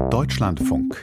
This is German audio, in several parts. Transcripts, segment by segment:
Deutschlandfunk.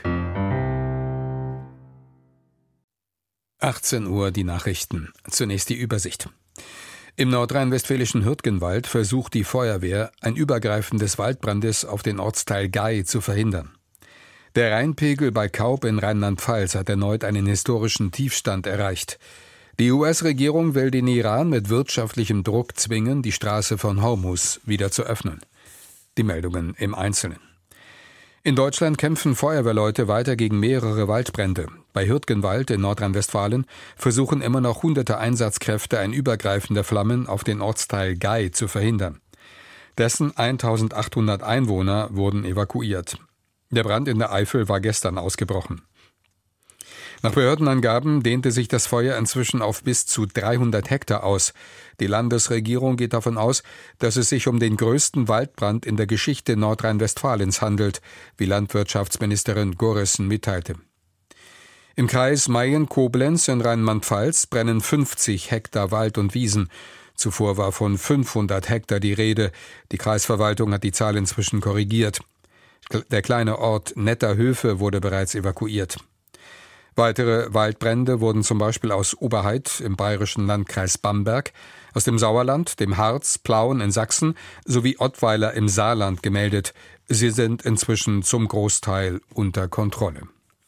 18 Uhr die Nachrichten. Zunächst die Übersicht. Im nordrhein-westfälischen Hürtgenwald versucht die Feuerwehr, ein Übergreifen des Waldbrandes auf den Ortsteil Gay zu verhindern. Der Rheinpegel bei Kaub in Rheinland-Pfalz hat erneut einen historischen Tiefstand erreicht. Die US-Regierung will den Iran mit wirtschaftlichem Druck zwingen, die Straße von Hormuz wieder zu öffnen. Die Meldungen im Einzelnen. In Deutschland kämpfen Feuerwehrleute weiter gegen mehrere Waldbrände. Bei Hürtgenwald in Nordrhein-Westfalen versuchen immer noch hunderte Einsatzkräfte, ein Übergreifen der Flammen auf den Ortsteil Gay zu verhindern. Dessen 1800 Einwohner wurden evakuiert. Der Brand in der Eifel war gestern ausgebrochen. Nach Behördenangaben dehnte sich das Feuer inzwischen auf bis zu 300 Hektar aus. Die Landesregierung geht davon aus, dass es sich um den größten Waldbrand in der Geschichte Nordrhein-Westfalens handelt, wie Landwirtschaftsministerin Gorissen mitteilte. Im Kreis Mayen-Koblenz in Rheinland-Pfalz brennen 50 Hektar Wald und Wiesen. Zuvor war von 500 Hektar die Rede. Die Kreisverwaltung hat die Zahl inzwischen korrigiert. Der kleine Ort Netterhöfe wurde bereits evakuiert. Weitere Waldbrände wurden zum Beispiel aus Oberheid im bayerischen Landkreis Bamberg, aus dem Sauerland, dem Harz, Plauen in Sachsen sowie Ottweiler im Saarland gemeldet. Sie sind inzwischen zum Großteil unter Kontrolle.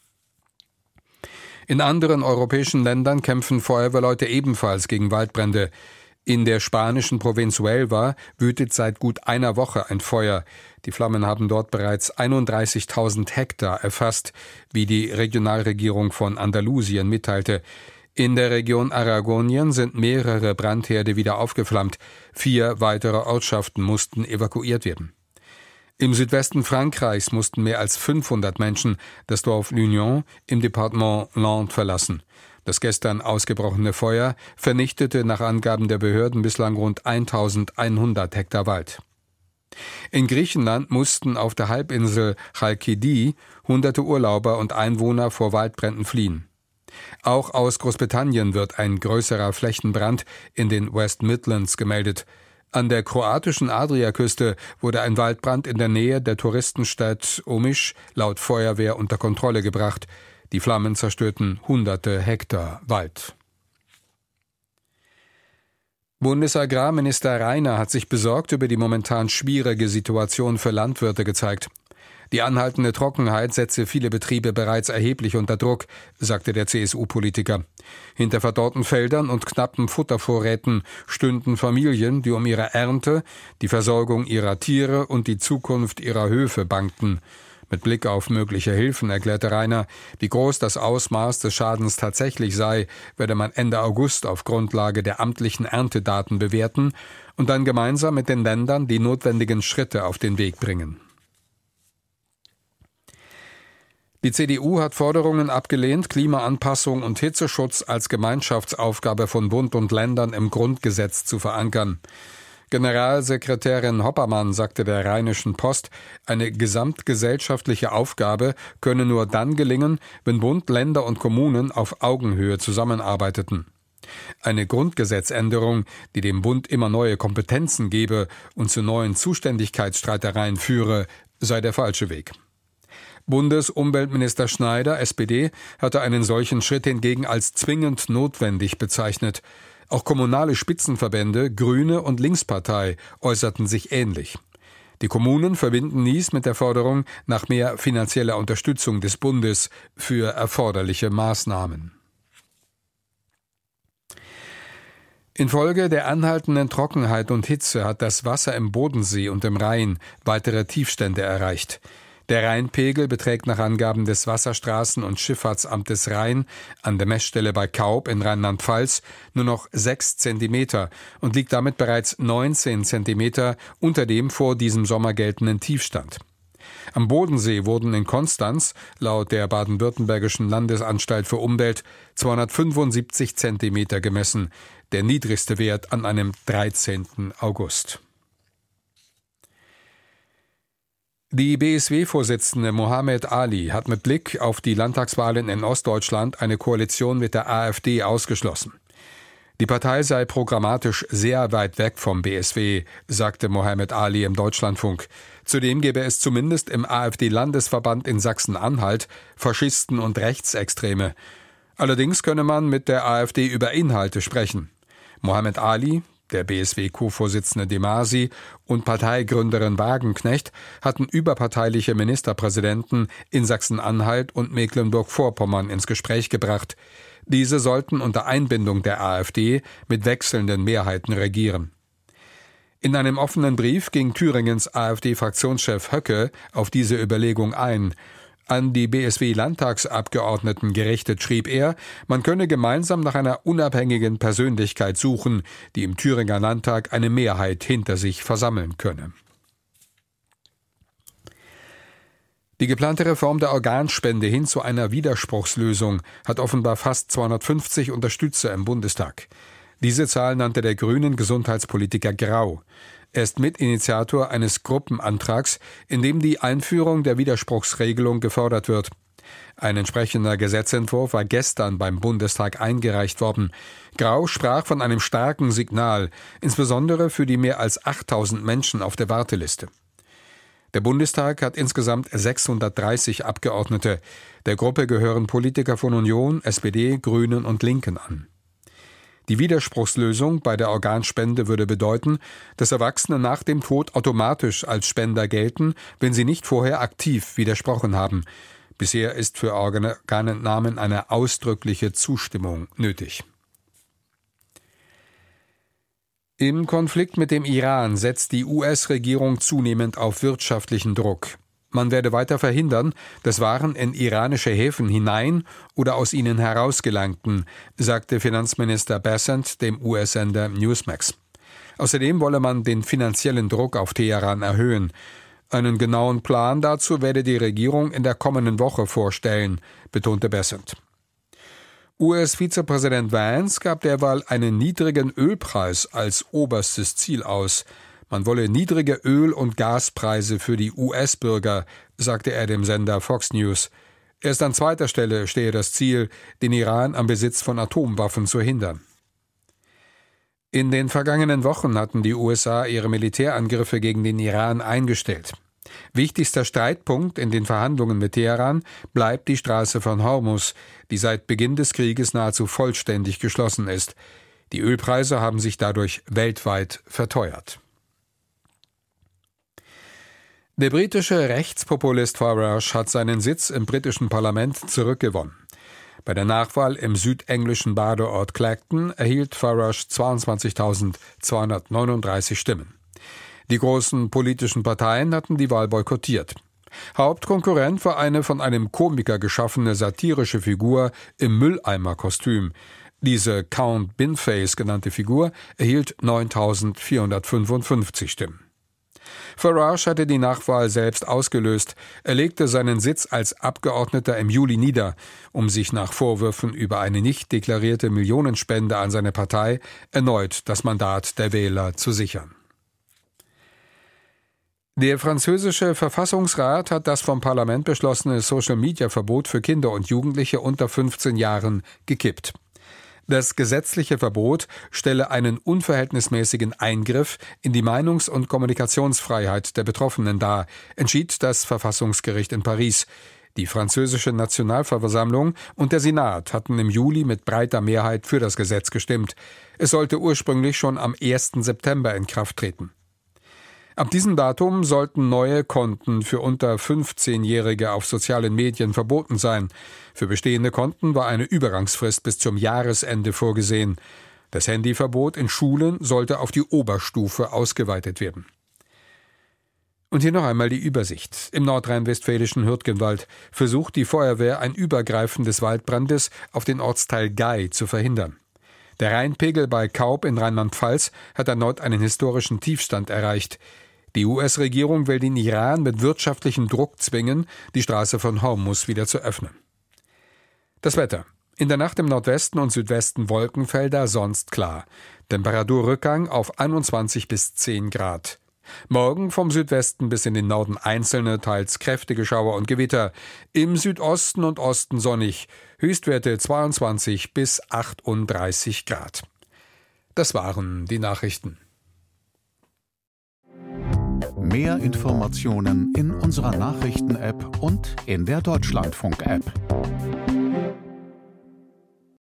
In anderen europäischen Ländern kämpfen Feuerwehrleute ebenfalls gegen Waldbrände. In der spanischen Provinz Huelva wütet seit gut einer Woche ein Feuer. Die Flammen haben dort bereits 31.000 Hektar erfasst, wie die Regionalregierung von Andalusien mitteilte. In der Region Aragonien sind mehrere Brandherde wieder aufgeflammt. 4 weitere Ortschaften mussten evakuiert werden. Im Südwesten Frankreichs mussten mehr als 500 Menschen das Dorf Lugnon im Departement Landes verlassen. Das gestern ausgebrochene Feuer vernichtete nach Angaben der Behörden bislang rund 1100 Hektar Wald. In Griechenland mussten auf der Halbinsel Chalkidiki hunderte Urlauber und Einwohner vor Waldbränden fliehen. Auch aus Großbritannien wird ein größerer Flächenbrand in den West Midlands gemeldet. An der kroatischen Adriaküste wurde ein Waldbrand in der Nähe der Touristenstadt Omiš laut Feuerwehr unter Kontrolle gebracht. Die Flammen zerstörten hunderte Hektar Wald. Bundesagrarminister Rainer hat sich besorgt über die momentan schwierige Situation für Landwirte gezeigt. Die anhaltende Trockenheit setze viele Betriebe bereits erheblich unter Druck, sagte der CSU-Politiker. Hinter verdorrten Feldern und knappen Futtervorräten stünden Familien, die um ihre Ernte, die Versorgung ihrer Tiere und die Zukunft ihrer Höfe bangten. Mit Blick auf mögliche Hilfen erklärte Rainer, wie groß das Ausmaß des Schadens tatsächlich sei, werde man Ende August auf Grundlage der amtlichen Erntedaten bewerten und dann gemeinsam mit den Ländern die notwendigen Schritte auf den Weg bringen. Die CDU hat Forderungen abgelehnt, Klimaanpassung und Hitzeschutz als Gemeinschaftsaufgabe von Bund und Ländern im Grundgesetz zu verankern. Generalsekretärin Hoppermann sagte der Rheinischen Post, eine gesamtgesellschaftliche Aufgabe könne nur dann gelingen, wenn Bund, Länder und Kommunen auf Augenhöhe zusammenarbeiteten. Eine Grundgesetzänderung, die dem Bund immer neue Kompetenzen gebe und zu neuen Zuständigkeitsstreitereien führe, sei der falsche Weg. Bundesumweltminister Schneider, SPD, hatte einen solchen Schritt hingegen als zwingend notwendig bezeichnet. Auch kommunale Spitzenverbände, Grüne und Linkspartei äußerten sich ähnlich. Die Kommunen verbinden dies mit der Forderung nach mehr finanzieller Unterstützung des Bundes für erforderliche Maßnahmen. Infolge der anhaltenden Trockenheit und Hitze hat das Wasser im Bodensee und im Rhein weitere Tiefstände erreicht. Der Rheinpegel beträgt nach Angaben des Wasserstraßen- und Schifffahrtsamtes Rhein an der Messstelle bei Kaub in Rheinland-Pfalz nur noch 6 Zentimeter und liegt damit bereits 19 Zentimeter unter dem vor diesem Sommer geltenden Tiefstand. Am Bodensee wurden in Konstanz, laut der Baden-Württembergischen Landesanstalt für Umwelt, 275 Zentimeter gemessen, der niedrigste Wert an einem 13. August. Die BSW-Vorsitzende Mohammed Ali hat mit Blick auf die Landtagswahlen in Ostdeutschland eine Koalition mit der AfD ausgeschlossen. Die Partei sei programmatisch sehr weit weg vom BSW, sagte Mohammed Ali im Deutschlandfunk. Zudem gäbe es zumindest im AfD-Landesverband in Sachsen-Anhalt Faschisten und Rechtsextreme. Allerdings könne man mit der AfD über Inhalte sprechen. Mohammed Ali, der BSW-Co-Vorsitzende de Masi und Parteigründerin Wagenknecht hatten überparteiliche Ministerpräsidenten in Sachsen-Anhalt und Mecklenburg-Vorpommern ins Gespräch gebracht. Diese sollten unter Einbindung der AfD mit wechselnden Mehrheiten regieren. In einem offenen Brief ging Thüringens AfD-Fraktionschef Höcke auf diese Überlegung ein. An die BSW-Landtagsabgeordneten gerichtet schrieb er, man könne gemeinsam nach einer unabhängigen Persönlichkeit suchen, die im Thüringer Landtag eine Mehrheit hinter sich versammeln könne. Die geplante Reform der Organspende hin zu einer Widerspruchslösung hat offenbar fast 250 Unterstützer im Bundestag. Diese Zahl nannte der grünen Gesundheitspolitiker Grau. Er ist Mitinitiator eines Gruppenantrags, in dem die Einführung der Widerspruchsregelung gefordert wird. Ein entsprechender Gesetzentwurf war gestern beim Bundestag eingereicht worden. Grau sprach von einem starken Signal, insbesondere für die mehr als 8000 Menschen auf der Warteliste. Der Bundestag hat insgesamt 630 Abgeordnete. Der Gruppe gehören Politiker von Union, SPD, Grünen und Linken an. Die Widerspruchslösung bei der Organspende würde bedeuten, dass Erwachsene nach dem Tod automatisch als Spender gelten, wenn sie nicht vorher aktiv widersprochen haben. Bisher ist für Organentnahmen eine ausdrückliche Zustimmung nötig. Im Konflikt mit dem Iran setzt die US-Regierung zunehmend auf wirtschaftlichen Druck. Man werde weiter verhindern, dass Waren in iranische Häfen hinein oder aus ihnen herausgelangten, sagte Finanzminister Bessent dem US-Sender Newsmax. Außerdem wolle man den finanziellen Druck auf Teheran erhöhen. Einen genauen Plan dazu werde die Regierung in der kommenden Woche vorstellen, betonte Bessent. US-Vizepräsident Vance gab derweil einen niedrigen Ölpreis als oberstes Ziel aus. Man wolle niedrige Öl- und Gaspreise für die US-Bürger, sagte er dem Sender Fox News. Erst an zweiter Stelle stehe das Ziel, den Iran am Besitz von Atomwaffen zu hindern. In den vergangenen Wochen hatten die USA ihre Militärangriffe gegen den Iran eingestellt. Wichtigster Streitpunkt in den Verhandlungen mit Teheran bleibt die Straße von Hormuz, die seit Beginn des Krieges nahezu vollständig geschlossen ist. Die Ölpreise haben sich dadurch weltweit verteuert. Der britische Rechtspopulist Farage hat seinen Sitz im britischen Parlament zurückgewonnen. Bei der Nachwahl im südenglischen Badeort Clacton erhielt Farage 22.239 Stimmen. Die großen politischen Parteien hatten die Wahl boykottiert. Hauptkonkurrent war eine von einem Komiker geschaffene satirische Figur im Mülleimerkostüm. Diese Count Binface genannte Figur erhielt 9.455 Stimmen. Farage hatte die Nachwahl selbst ausgelöst. Er legte seinen Sitz als Abgeordneter im Juli nieder, um sich nach Vorwürfen über eine nicht deklarierte Millionenspende an seine Partei erneut das Mandat der Wähler zu sichern. Der französische Verfassungsrat hat das vom Parlament beschlossene Social-Media-Verbot für Kinder und Jugendliche unter 15 Jahren gekippt. Das gesetzliche Verbot stelle einen unverhältnismäßigen Eingriff in die Meinungs- und Kommunikationsfreiheit der Betroffenen dar, entschied das Verfassungsgericht in Paris. Die französische Nationalversammlung und der Senat hatten im Juli mit breiter Mehrheit für das Gesetz gestimmt. Es sollte ursprünglich schon am 1. September in Kraft treten. Ab diesem Datum sollten neue Konten für unter 15-Jährige auf sozialen Medien verboten sein. Für bestehende Konten war eine Übergangsfrist bis zum Jahresende vorgesehen. Das Handyverbot in Schulen sollte auf die Oberstufe ausgeweitet werden. Und hier noch einmal die Übersicht. Im nordrhein-westfälischen Hürtgenwald versucht die Feuerwehr, ein Übergreifen des Waldbrandes auf den Ortsteil Gay zu verhindern. Der Rheinpegel bei Kaub in Rheinland-Pfalz hat erneut einen historischen Tiefstand erreicht. Die US-Regierung will den Iran mit wirtschaftlichem Druck zwingen, die Straße von Hormuz wieder zu öffnen. Das Wetter. In der Nacht im Nordwesten und Südwesten Wolkenfelder, sonst klar. Temperaturrückgang auf 21 bis 10 Grad. Morgen vom Südwesten bis in den Norden einzelne, teils kräftige Schauer und Gewitter. Im Südosten und Osten sonnig. Höchstwerte 22 bis 38 Grad. Das waren die Nachrichten. Mehr Informationen in unserer Nachrichten-App und in der Deutschlandfunk-App.